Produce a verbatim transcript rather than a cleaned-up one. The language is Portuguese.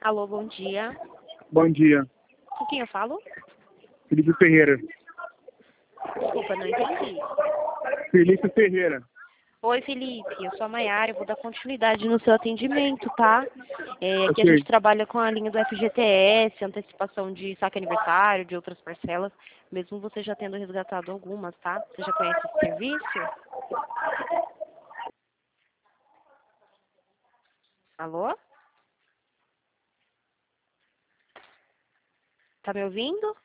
Alô, bom dia. Bom dia. Com quem eu falo? Felipe Ferreira. Desculpa, não entendi. Felipe Ferreira. Oi, Felipe, eu sou a Maiara, eu vou dar continuidade no seu atendimento, tá? É, aqui a Ok. gente trabalha com a linha do F G T S, antecipação de saque aniversário, de outras parcelas, mesmo você já tendo resgatado algumas, tá? Você já conhece esse serviço? Alô? Tá me ouvindo?